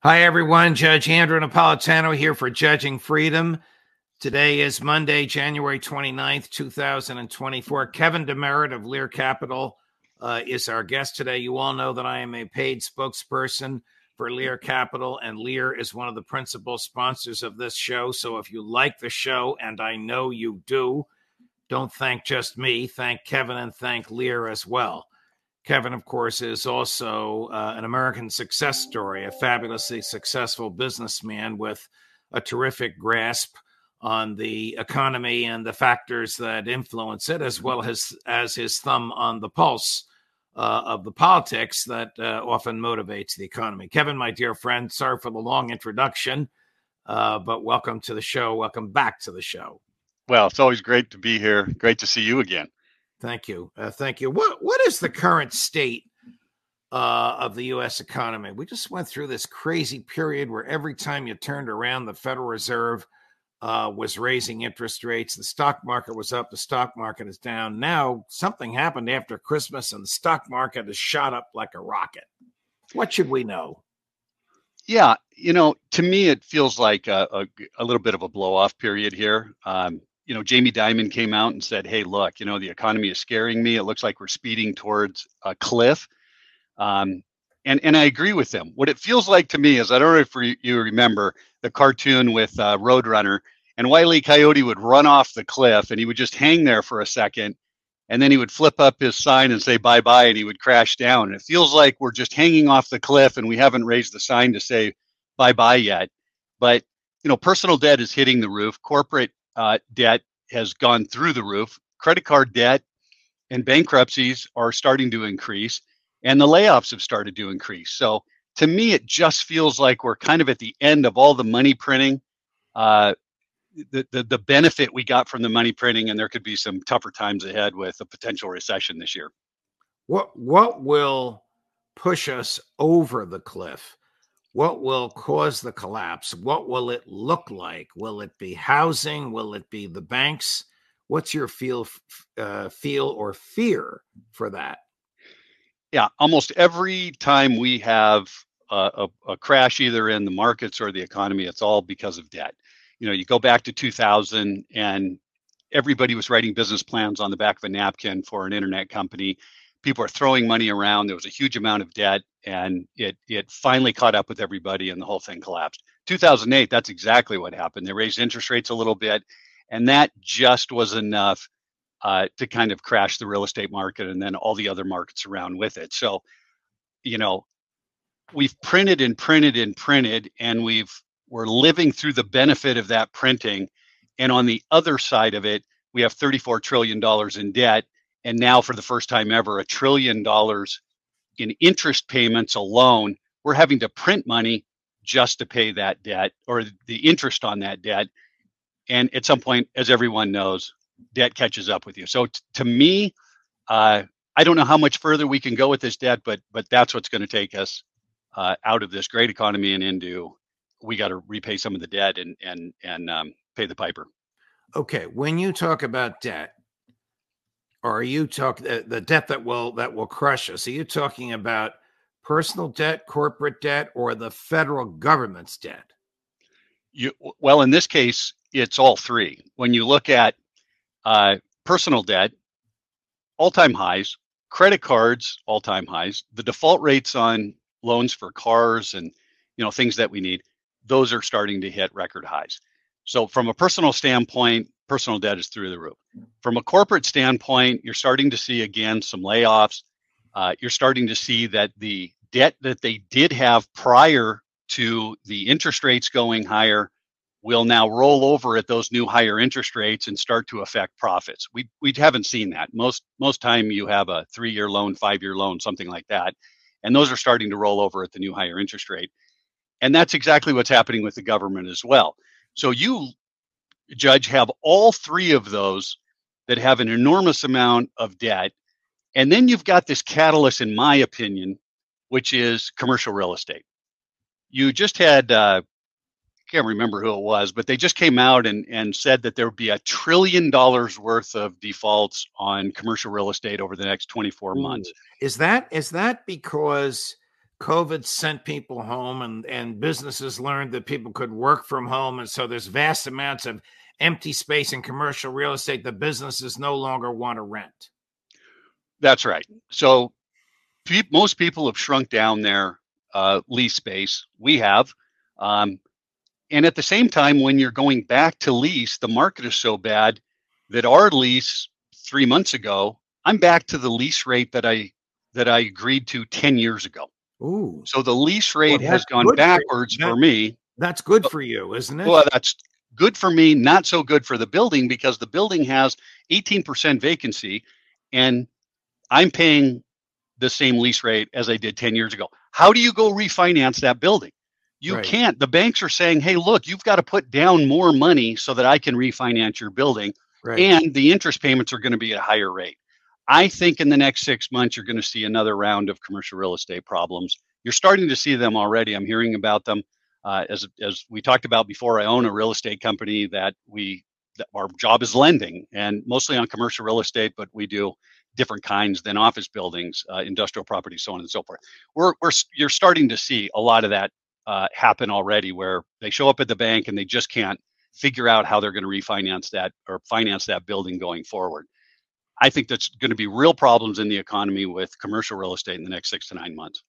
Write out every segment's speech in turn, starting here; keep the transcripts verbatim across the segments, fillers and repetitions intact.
Hi, everyone. Judge Andrew Napolitano here for Judging Freedom. Today is Monday, January twenty-ninth, two thousand twenty-four. Kevin DeMerit of Lear Capital uh, is our guest today. You all know that I am a paid spokesperson for Lear Capital, and Lear is one of the principal sponsors of this show. So if you like the show, and I know you do, don't thank just me. Thank Kevin and thank Lear as well. Kevin, of course, is also uh, an American success story, a fabulously successful businessman with a terrific grasp on the economy and the factors that influence it, as well as, as his thumb on the pulse uh, of the politics that uh, often motivates the economy. Kevin, my dear friend, sorry for the long introduction, uh, but welcome to the show. Welcome back to the show. Well, it's always great to be here. Great to see you again. Thank you. Uh, thank you. What What is the current state uh, of the U S economy? We just went through this crazy period where every time you turned around, the Federal Reserve uh, was raising interest rates. The stock market was up. The stock market is down. Now, something happened after Christmas, and the stock market has shot up like a rocket. What should we know? Yeah, you know, to me, it feels like a, a, a little bit of a blow-off period here. Um, you know, Jamie Dimon came out and said, hey, look, you know, the economy is scaring me. It looks like we're speeding towards a cliff. Um, and, and I agree with him. What it feels like to me is, I don't know if you remember the cartoon with uh, Roadrunner, and Wile E. Coyote would run off the cliff and he would just hang there for a second. And then he would flip up his sign and say bye-bye, and he would crash down. And it feels like we're just hanging off the cliff and we haven't raised the sign to say bye-bye yet. But, you know, personal debt is hitting the roof. Corporate uh, debt has gone through the roof. Credit card debt and bankruptcies are starting to increase, and the layoffs have started to increase. So to me, it just feels like we're kind of at the end of all the money printing, uh, the, the, the benefit we got from the money printing, and there could be some tougher times ahead with a potential recession this year. What, what will push us over the cliff? What will cause the collapse? What will it look like? Will it be housing? Will it be the banks? What's your feel, uh, feel or fear for that? Yeah, almost every time we have a, a, a crash, either in the markets or the economy, it's all because of debt. You know, you go back to two thousand and everybody was writing business plans on the back of a napkin for an internet company. People are throwing money around. There was a huge amount of debt, and it it finally caught up with everybody, and the whole thing collapsed. two thousand eight, that's exactly what happened. They raised interest rates a little bit, and that just was enough uh, to kind of crash the real estate market and then all the other markets around with it. So, you know, we've printed and printed and printed, and we've we're living through the benefit of that printing. And on the other side of it, we have thirty-four trillion dollars in debt. And now, for the first time ever, a trillion dollars in interest payments alone. We're having to print money just to pay that debt, or the interest on that debt. And at some point, as everyone knows, debt catches up with you. So t- to me, uh, I don't know how much further we can go with this debt, but but that's what's going to take us uh, out of this great economy and into, we got to repay some of the debt and and and um, pay the piper. Okay, when you talk about debt, or are you talking uh, the debt that will that will crush us? Are you talking about personal debt, corporate debt, or the federal government's debt? You well, in this case, it's all three. When you look at uh, personal debt, all-time highs, credit cards, all-time highs, the default rates on loans for cars and you know things that we need, those are starting to hit record highs. So from a personal standpoint, personal debt is through the roof. From a corporate standpoint, you're starting to see, again, some layoffs. Uh, you're starting to see that the debt that they did have prior to the interest rates going higher will now roll over at those new higher interest rates and start to affect profits. We we haven't seen that. Most most time you have a three-year loan, five-year loan, something like that, and those are starting to roll over at the new higher interest rate. And that's exactly what's happening with the government as well. So you, Judge, have all three of those that have an enormous amount of debt. And then you've got this catalyst, in my opinion, which is commercial real estate. You just had, uh, I can't remember who it was, but they just came out and, and said that there would be a trillion dollars worth of defaults on commercial real estate over the next twenty-four months. Is that is that because COVID sent people home, and, and businesses learned that people could work from home. And so there's vast amounts of empty space in commercial real estate that businesses no longer want to rent. That's right. So pe- most people have shrunk down their uh, lease space. We have. Um, and at the same time, when you're going back to lease, the market is so bad that our lease three months ago, I'm back to the lease rate that I that I agreed to ten years ago. Ooh. So the lease rate Well, has gone backwards for, that, for me. That's good for you, isn't it? Well, that's good for me, not so good for the building, because the building has eighteen percent vacancy and I'm paying the same lease rate as I did ten years ago. How do you go refinance that building? You Right. can't. The banks are saying, hey, look, you've got to put down more money so that I can refinance your building. Right. And the interest payments are going to be at a higher rate. I think in the next six months, you're going to see another round of commercial real estate problems. You're starting to see them already. I'm hearing about them. Uh, as as we talked about before, I own a real estate company that we that our job is lending, and mostly on commercial real estate, but we do different kinds than office buildings, uh, industrial property, so on and so forth. We're we're you're starting to see a lot of that uh, happen already, where they show up at the bank and they just can't figure out how they're going to refinance that or finance that building going forward. I think that's going to be real problems in the economy with commercial real estate in the next six to nine months.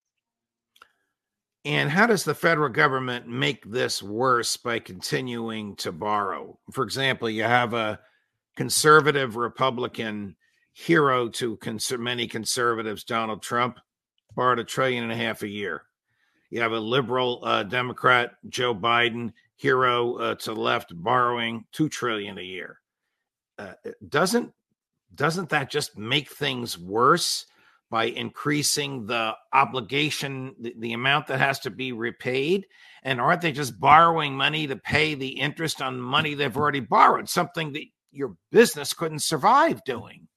And how does the federal government make this worse by continuing to borrow? For example, you have a conservative Republican hero to cons- many conservatives, Donald Trump, borrowed a trillion and a half a year. You have a liberal uh, Democrat, Joe Biden, hero uh, to the left, borrowing two trillion a year. Uh, doesn't doesn't that just make things worse by increasing the obligation, the, the amount that has to be repaid? And aren't they just borrowing money to pay the interest on money they've already borrowed, something that your business couldn't survive doing?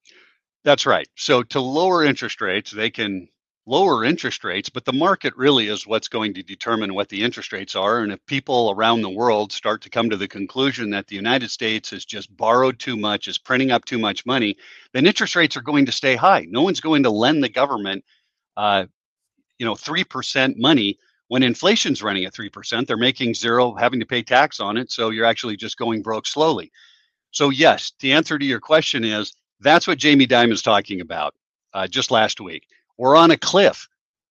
That's right. So to lower interest rates, they can lower interest rates, but the market really is what's going to determine what the interest rates are. And if people around the world start to come to the conclusion that the United States has just borrowed too much, is printing up too much money, then interest rates are going to stay high. No one's going to lend the government, uh, you know, three percent money when inflation's running at three percent. They're making zero, having to pay tax on it. So you're actually just going broke slowly. So yes, the answer to your question is that's what Jamie Dimon's talking about uh, just last week. We're on a cliff.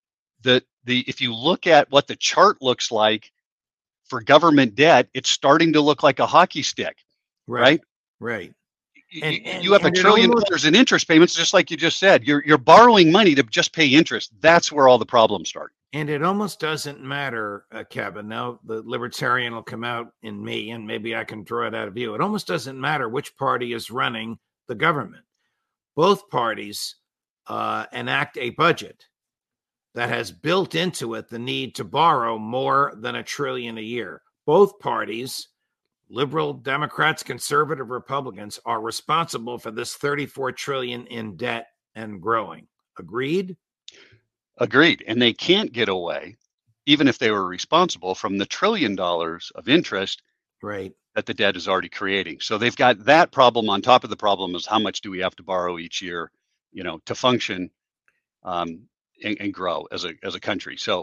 The the if you look at what the chart looks like for government debt, it's starting to look like a hockey stick, right? Right. right. You, And, and, you have a trillion almost, dollars in interest payments, just like you just said. You're you're borrowing money to just pay interest. That's where all the problems start. And it almost doesn't matter, uh, Kevin. Now the libertarian will come out in me, and maybe I can draw it out of you. It almost doesn't matter which party is running the government. Both parties uh, enact a budget that has built into it the need to borrow more than a trillion a year. Both parties, liberal Democrats, conservative Republicans, are responsible for this thirty-four trillion in debt and growing. Agreed? Agreed. And they can't get away, even if they were responsible, from the trillion dollars of interest right. that the debt is already creating. So they've got that problem on top of the problem is how much do we have to borrow each year, you know, to function um, and, and grow as a as a country. So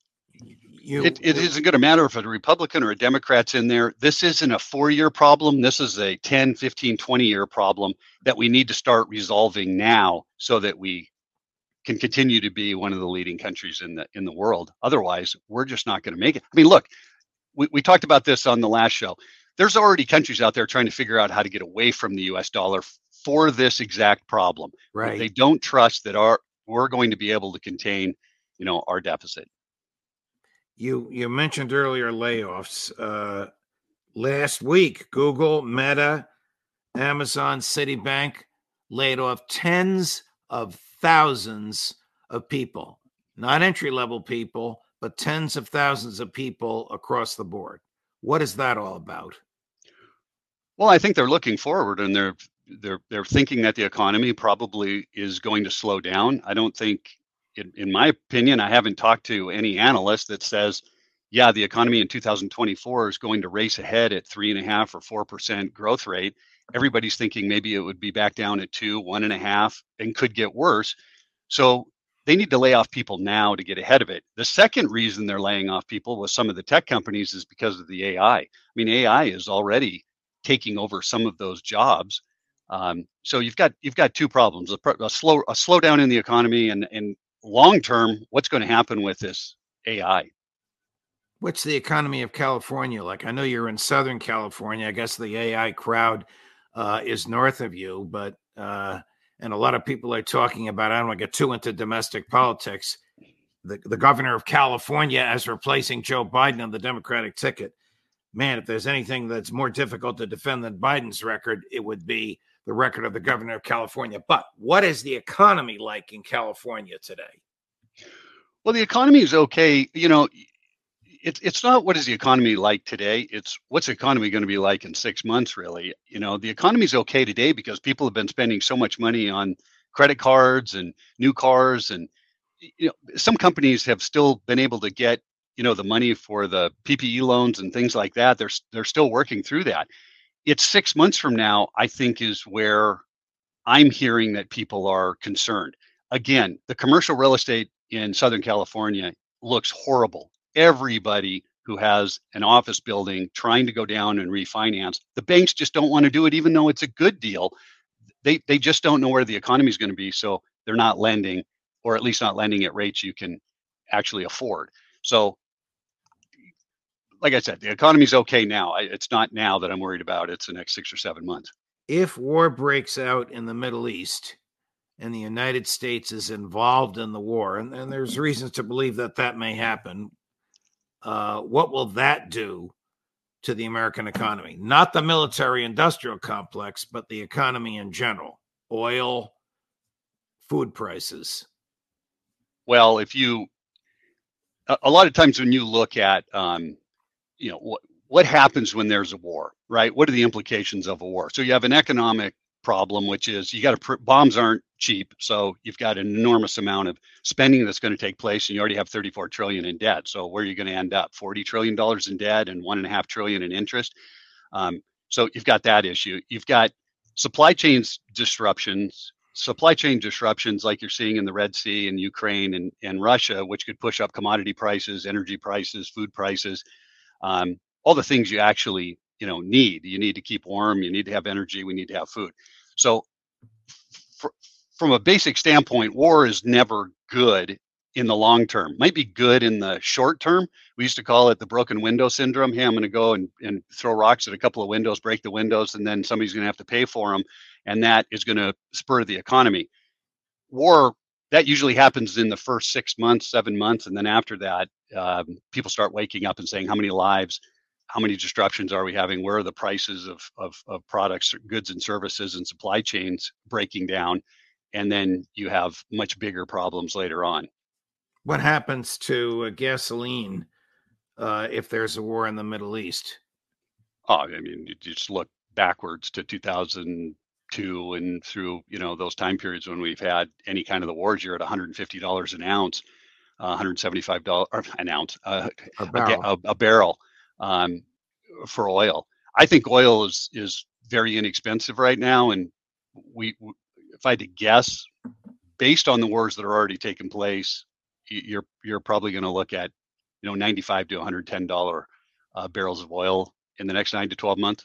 you, it, it isn't going to matter if a Republican or a Democrat's in there. This isn't a four-year problem. This is a ten, fifteen, twenty-year problem that we need to start resolving now so that we can continue to be one of the leading countries in the in the world. Otherwise, we're just not going to make it. I mean, look, we, we talked about this on the last show. There's already countries out there trying to figure out how to get away from the U S dollar for this exact problem. Right. They don't trust that our we're going to be able to contain, you know, our deficit. You you mentioned earlier layoffs. Uh, last week, Google, Meta, Amazon, Citibank laid off tens of thousands of people, not entry-level people, but tens of thousands of people across the board. What is that all about? Well, I think they're looking forward and they're they're they're thinking that the economy probably is going to slow down. I don't think, in, in my opinion, I haven't talked to any analyst that says, yeah, the economy in two thousand twenty-four is going to race ahead at three and a half or four percent growth rate. Everybody's thinking maybe it would be back down at two, one and a half, and could get worse. So they need to lay off people now to get ahead of it. The second reason they're laying off people with some of the tech companies is because of the A I. I mean, A I is already taking over some of those jobs. Um, so you've got you've got two problems: a, a slow a slowdown in the economy, and and long term, what's going to happen with this A I? What's the economy of California like? I know you're in Southern California. I guess the A I crowd uh, is north of you, but uh, and a lot of people are talking about, I don't want to get too into domestic politics, the, the governor of California as replacing Joe Biden on the Democratic ticket. Man, if there's anything that's more difficult to defend than Biden's record, it would be the record of the governor of California. But what is the economy like in California today? Well, the economy is okay. You know, it's it's not what is the economy like today. It's what's the economy going to be like in six months, really. You know, the economy is okay today because people have been spending so much money on credit cards and new cars, and you know, some companies have still been able to get, you know, the money for the P P E loans and things like that. They're they're still working through that. It's six months from now, I think, is where I'm hearing that people are concerned. Again, the commercial real estate in Southern California looks horrible. Everybody who has an office building trying to go down and refinance, the banks just don't want to do it, even though it's a good deal. They they just don't know where the economy is going to be, so they're not lending, or at least not lending at rates you can actually afford. So, like I said, the economy's okay now. It's not now that I'm worried about. It's the next six or seven months. If war breaks out in the Middle East and the United States is involved in the war, and, and there's reasons to believe that that may happen, uh, what will that do to the American economy? Not the military-industrial complex, but the economy in general. Oil, food prices. Well, if you, a, a lot of times when you look at, um, you know, what what happens when there's a war, right? What are the implications of a war? So you have an economic problem, which is you got to, pr- bombs aren't cheap. So you've got an enormous amount of spending that's going to take place, and you already have thirty-four trillion in debt. So where are you going to end up? forty trillion dollars in debt and one and a half trillion in interest. Um, so you've got that issue. You've got supply chains disruptions, supply chain disruptions like you're seeing in the Red Sea and Ukraine and, and Russia, which could push up commodity prices, energy prices, food prices, um, all the things you actually, you know, need. You need to keep warm. You need to have energy. We need to have food. So for, from a basic standpoint, war is never good in the long term. Might be good in the short term. We used to call it the broken window syndrome. Hey, I'm going to go and, and throw rocks at a couple of windows, break the windows, and then somebody's going to have to pay for them. And that is going to spur the economy. War, that usually happens in the first six months, seven months. And then after that, um, people start waking up and saying, how many lives, how many disruptions are we having? Where are the prices of, of, of products, goods and services and supply chains breaking down? And then you have much bigger problems later on. What happens to uh, gasoline uh, if there's a war in the Middle East? Oh, I mean, you just look backwards to two thousand two and through, you know, those time periods when we've had any kind of the wars. You're at one hundred fifty dollars an ounce, uh, one hundred seventy-five dollars an ounce, uh, a barrel, a, a, a barrel um, for oil. I think oil is is very inexpensive right now, and we, if I had to guess, based on the wars that are already taking place, you're you're probably going to look at, you know, ninety-five to one hundred ten dollars uh, barrels of oil in the next nine to twelve months.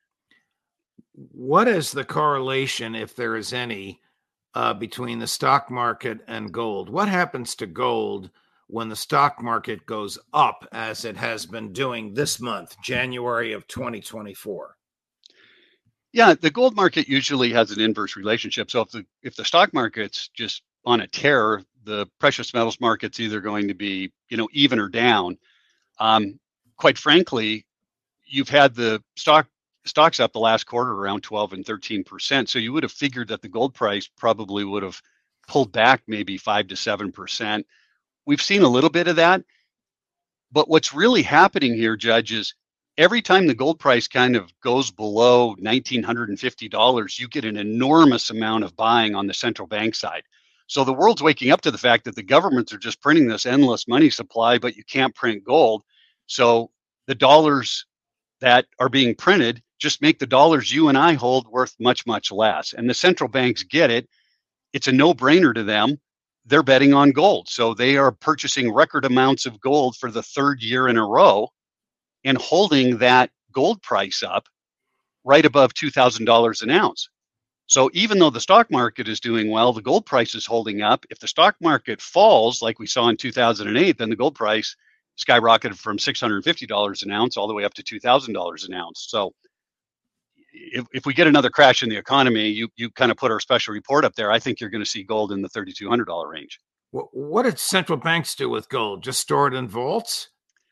What is the correlation, if there is any, uh, between the stock market and gold? What happens to gold when the stock market goes up, as it has been doing this month, January of twenty twenty-four? Yeah, the gold market usually has an inverse relationship. So if the if the stock market's just on a tear, the precious metals market's either going to be, you know, even or down. Um, quite frankly, you've had the stock stocks up the last quarter around twelve and thirteen percent. So you would have figured that the gold price probably would have pulled back maybe five to seven percent. We've seen a little bit of that. But what's really happening here, Judge, is every time the gold price kind of goes below one thousand nine hundred fifty dollars, you get an enormous amount of buying on the central bank side. So the world's waking up to the fact that the governments are just printing this endless money supply, but you can't print gold. So the dollars that are being printed just make the dollars you and I hold worth much, much less. And the central banks get it. It's a no-brainer to them. they're betting on gold. So they are purchasing record amounts of gold for the third year in a row and holding that gold price up right above two thousand dollars an ounce. So even though the stock market is doing well, the gold price is holding up. If the stock market falls, like we saw in two thousand eight, then the gold price skyrocketed from six hundred fifty dollars an ounce all the way up to two thousand dollars an ounce. So if, if we get another crash in the economy, you you kind of put our special report up there, I think you're going to see gold in the three thousand two hundred dollars range. What did central banks do with gold? Just store it in vaults?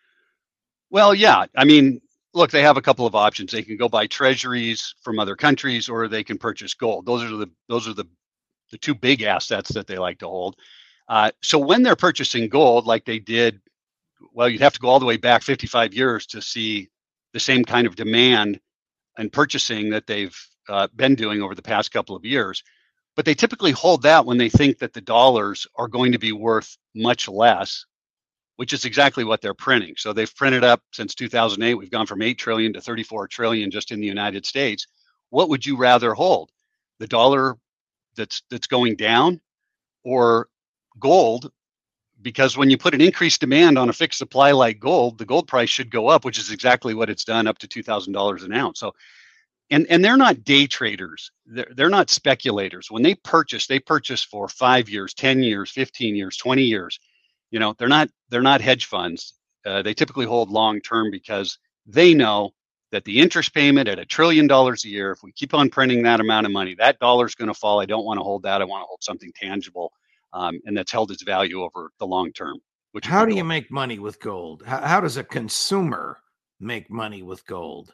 Well, yeah. I mean, look, they have a couple of options. They can go buy treasuries from other countries, or they can purchase gold. Those are the those are the the two big assets that they like to hold. Uh, so when they're purchasing gold, like they did, well, you'd have to go all the way back fifty-five years to see the same kind of demand and purchasing that they've uh, been doing over the past couple of years. But they typically hold that when they think that the dollars are going to be worth much less, which is exactly what they're printing. So they've printed up since two thousand eight. We've gone from eight trillion to thirty-four trillion just in the United States. What would you rather hold? The dollar that's that's going down, or gold? Because when you put an increased demand on a fixed supply like gold, the gold price should go up, which is exactly what it's done, up to two thousand dollars an ounce. So, and and they're not day traders. They're, they're not speculators. When they purchase, they purchase for five years, ten years, fifteen years, twenty years. You know, they're not they're not hedge funds. Uh, they typically hold long term because they know that the interest payment at a trillion dollars a year, if we keep on printing that amount of money, that dollar is going to fall. I don't want to hold that. I want to hold something tangible, um, and that's held its value over the long term. Which how do you make money with gold? How, how does a consumer make money with gold?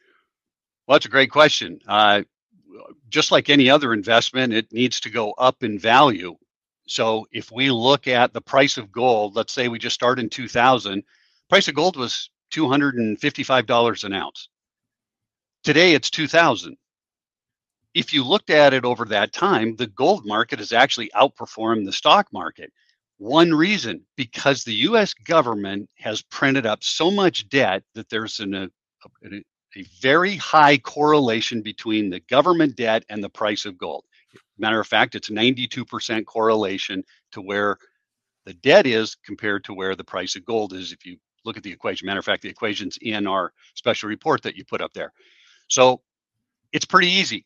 Well, that's a great question. Uh, just like any other investment, it needs to go up in value. So if we look at the price of gold, let's say we just start in two thousand, price of gold was two hundred fifty-five dollars an ounce. Today it's two thousand. If you looked at it over that time, the gold market has actually outperformed the stock market. One reason, because the U S government has printed up so much debt that there's an, a, a, a very high correlation between the government debt and the price of gold. Matter of fact, it's ninety-two percent correlation to where the debt is compared to where the price of gold is. If you look at the equation, matter of fact, the equation's in our special report that you put up there. So it's pretty easy.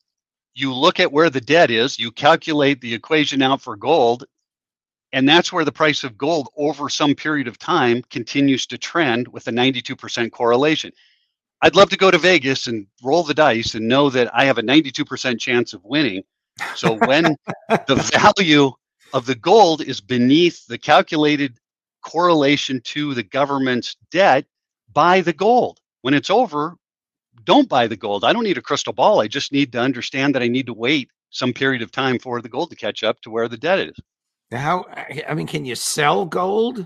You look at where the debt is, you calculate the equation out for gold, and that's where the price of gold over some period of time continues to trend with a ninety-two percent correlation. I'd love to go to Vegas and roll the dice and know that I have a ninety-two percent chance of winning. So when the value of the gold is beneath the calculated correlation to the government's debt, buy the gold. When it's over, don't buy the gold. I don't need a crystal ball. I just need to understand that I need to wait some period of time for the gold to catch up to where the debt is. How, I mean, can you sell gold?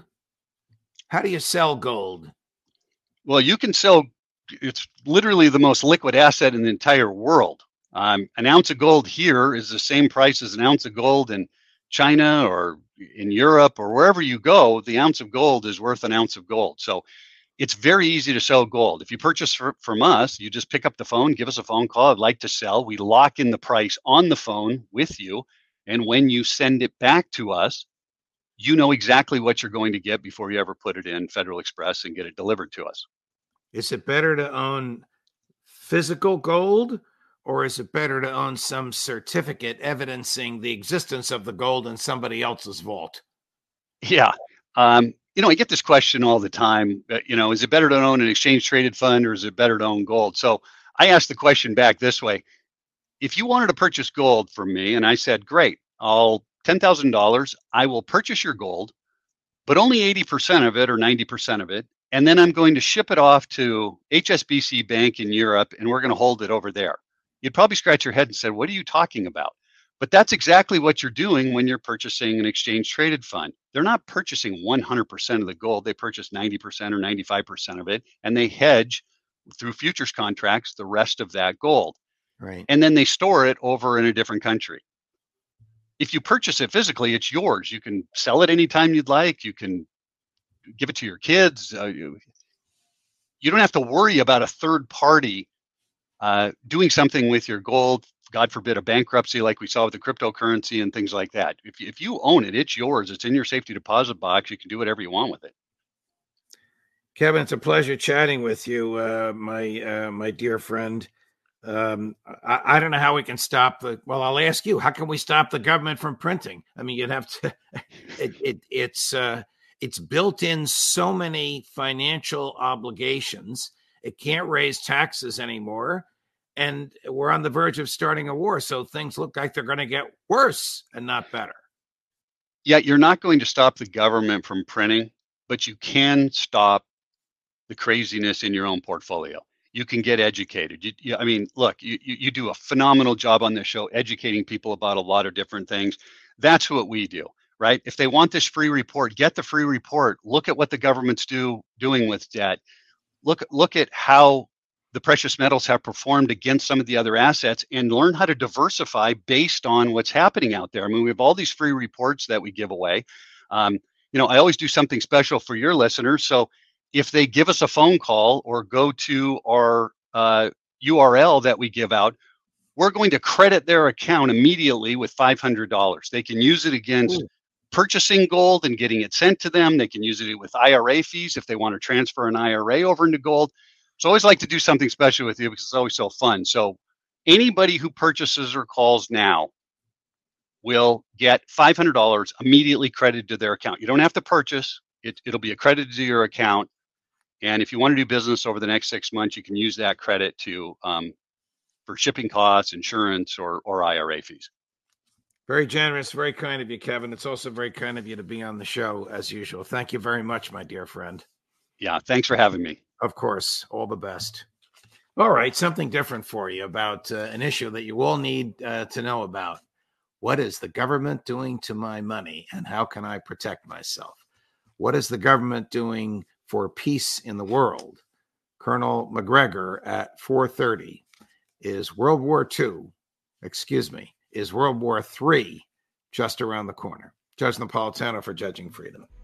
How do you sell gold? Well, you can sell, it's literally the most liquid asset in the entire world. Um, an ounce of gold here is the same price as an ounce of gold in China or in Europe or wherever you go. The ounce of gold is worth an ounce of gold. So it's very easy to sell gold. If you purchase for, from us, you just pick up the phone, give us a phone call. I'd like to sell. We lock in the price on the phone with you. And when you send it back to us, you know exactly what you're going to get before you ever put it in Federal Express and get it delivered to us. Is it better to own physical gold, or is it better to own some certificate evidencing the existence of the gold in somebody else's vault? Yeah. Um, you know, I get this question all the time. Uh, you know, is it better to own an exchange traded fund, or is it better to own gold? So I asked the question back this way. If you wanted to purchase gold from me, and I said, great, I'll ten thousand dollars, I will purchase your gold, but only eighty percent of it or ninety percent of it. And then I'm going to ship it off to H S B C Bank in Europe, and we're going to hold it over there. You'd probably scratch your head and say, what are you talking about? But that's exactly what you're doing when you're purchasing an exchange traded fund. They're not purchasing one hundred percent of the gold. They purchase ninety percent or ninety-five percent of it, and they hedge through futures contracts the rest of that gold. Right. And then they store it over in a different country. If you purchase it physically, it's yours. You can sell it anytime you'd like. You can give it to your kids. Uh, you, you don't have to worry about a third party uh, doing something with your gold God forbid, a bankruptcy like we saw with the cryptocurrency and things like that. If, if you own it, it's yours. It's in your safety deposit box. You can do whatever you want with it. Kevin, it's a pleasure chatting with you, uh, my uh, my dear friend. Um, I, I don't know how we can stop the. Well, I'll ask you. How can we stop the government from printing? I mean, you'd have to. It, it it's uh, it's built in so many financial obligations. It can't raise taxes anymore, and we're on the verge of starting a war. So things look like they're going to get worse and not better. Yeah, you're not going to stop the government from printing, but you can stop the craziness in your own portfolio. You can get educated. You, you, I mean, look, you, you you do a phenomenal job on this show, educating people about a lot of different things. That's what we do, right? If they want this free report, get the free report. Look at what the government's do doing with debt. Look, look at how the precious metals have performed against some of the other assets, and learn how to diversify based on what's happening out there. I mean, we have all these free reports that we give away. Um, you know, I always do something special for your listeners. So if they give us a phone call or go to our uh, U R L that we give out, we're going to credit their account immediately with five hundred dollars. They can use it against Ooh. purchasing gold and getting it sent to them. They can use it with I R A fees if they want to transfer an I R A over into gold. So I always like to do something special with you because it's always so fun. So anybody who purchases or calls now will get five hundred dollars immediately credited to their account. You don't have to purchase. It, it'll be accredited to your account. And if you want to do business over the next six months, you can use that credit to um, for shipping costs, insurance, or or I R A fees. Very generous, very kind of you, Kevin. It's also very kind of you to be on the show as usual. Thank you very much, my dear friend. Yeah, thanks for having me. Of course, all the best. All right, something different for you about uh, an issue that you all need uh, to know about. What is the government doing to my money, and how can I protect myself? What is the government doing for peace in the world? Colonel McGregor at four thirty. Is World War Two, excuse me, is World War Three just around the corner? Judge Napolitano for Judging Freedom.